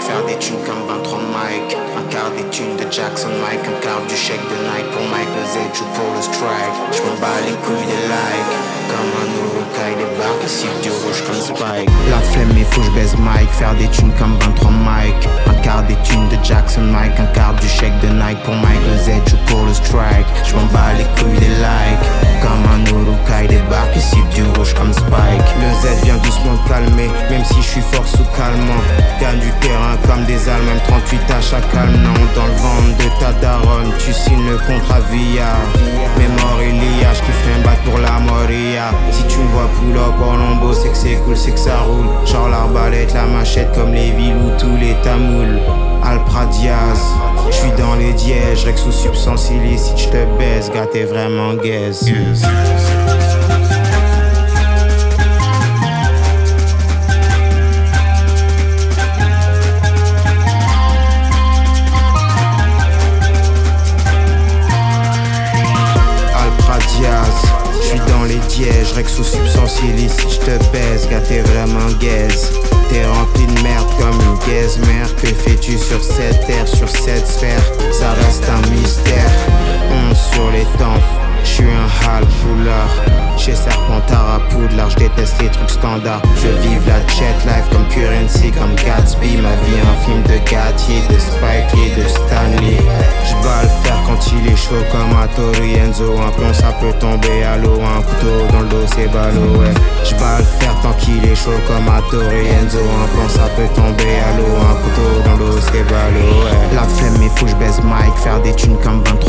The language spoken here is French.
faire des thunes comme 23 Mike. Un quart des thunes de Jackson Mike, un quart du chèque de Nike pour Mike, le Z joue pour le strike. J'me bats les couilles des likes, comme un nouveau caille débarque, ici du rouge comme Spike. La flemme mais faut j'baise Mike, faire des thunes comme 23 Mike. Un quart des thunes de Jackson Mike, un quart du chèque de Nike pour Mike, le Z joue pour le strike. J'me bats les couilles des likes, comme un nouveau caille débarque, ici du rouge comme Spike. Le Z vient doucement te calmer, même si je suis fort sous calmant. Gagne du terrain comme des Allemands, 38 à chaque calmant. Dans le ventre de ta daronne, tu signes le contrat via Mémoire Elia, j'kifferais me battre pour la Moria. Si tu me vois pull up en lambeau, c'est que c'est cool, c'est que ça roule. Genre l'arbalète, la machette comme les villes ou tous les tamouls. Alpra Diaz, j'suis dans les dièges, rec sous substance illicite, j'te baise, gars t'es vraiment gaze. J'suis dans les dièges, rec sous substance illicite, j'te baise, gars t'es vraiment gaze. T'es rempli de merde comme une gaze mère. Que fais-tu sur cette terre, sur cette sphère? Ça reste un mystère. 11 sur les tempes, j'suis un hal puller. Chez Serpentard à Poudlard, j'déteste les trucs standards. Je vive la jet life comme Currency, comme Gatsby. Ma vie un film de Gattier, de Spike Lee, de Stanley. J'bats le fer quand il est chaud comme à Torienzo. Un plomb ça peut tomber à l'eau, un couteau dans le dos c'est ballot, ouais. J'bats le fer tant qu'il est chaud comme à Torienzo. Un plomb ça peut tomber à l'eau, un couteau dans le dos c'est ballot, ouais. La flemme mais faut j'baise Mike, faire des thunes comme 23